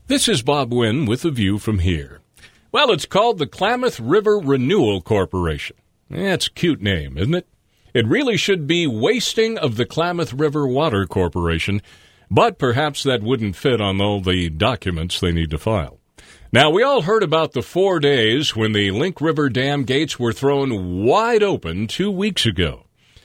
This is Bob Wynn with a view from here. Well, it's called the Klamath River Renewal Corporation. It's a cute name, isn't it? It really should be Wasting of the Klamath River Water Corporation, but perhaps that wouldn't fit on all the documents they need to file. Now, we all heard about the 4 days when the Link River Dam gates were thrown wide open 2 weeks ago.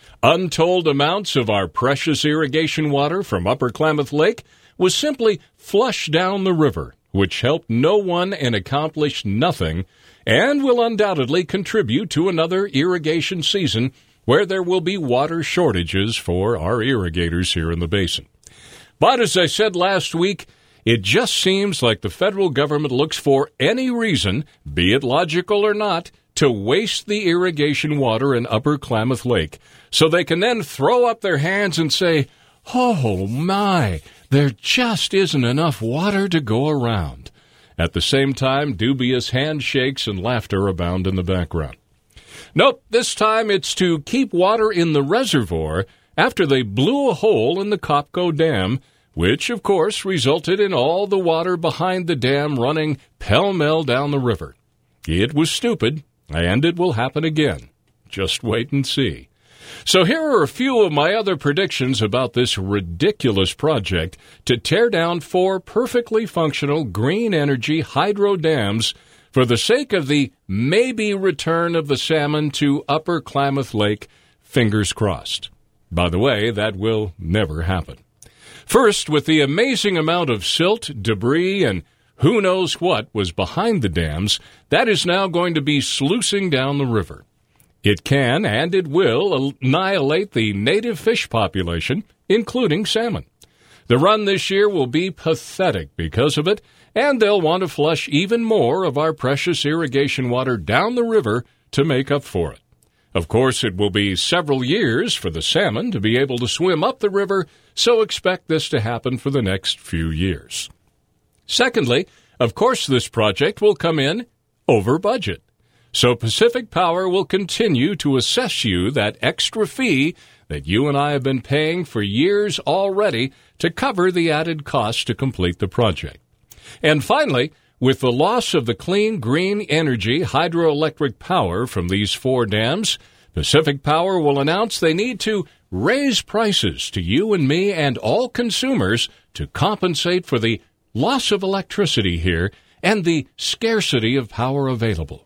Untold amounts of our precious irrigation water from Upper Klamath Lake was simply flushed down the river, which helped no one and accomplished nothing, and will undoubtedly contribute to another irrigation season where there will be water shortages for our irrigators here in the basin. But as I said last week, it just seems like the federal government looks for any reason, be it logical or not, to waste the irrigation water in Upper Klamath Lake, so they can then throw up their hands and say, "Oh my, there just isn't enough water to go around." At the same time, dubious handshakes and laughter abound in the background. Nope, this time it's to keep water in the reservoir after they blew a hole in the Copco Dam, which, of course, resulted in all the water behind the dam running pell-mell down the river. It was stupid, and it will happen again. Just wait and see. So here are a few of my other predictions about this ridiculous project to tear down 4 perfectly functional green energy hydro dams for the sake of the maybe return of the salmon to Upper Klamath Lake, fingers crossed. By the way, that will never happen. First, with the amazing amount of silt, debris, and who knows what was behind the dams, that is now going to be sluicing down the river. It can and it will annihilate the native fish population, including salmon. The run this year will be pathetic because of it, and they'll want to flush even more of our precious irrigation water down the river to make up for it. Of course, it will be several years for the salmon to be able to swim up the river, so expect this to happen for the next few years. Secondly, of course, this project will come in over budget. So Pacific Power will continue to assess you that extra fee that you and I have been paying for years already to cover the added cost to complete the project. And finally, with the loss of the clean, green energy hydroelectric power from these 4 dams, Pacific Power will announce they need to raise prices to you and me and all consumers to compensate for the loss of electricity here and the scarcity of power available.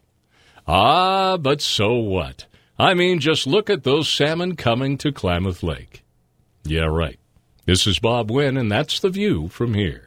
Ah, but so what? I mean, just look at those salmon coming to Klamath Lake. Yeah, right. This is Bob Wynn, and that's the view from here.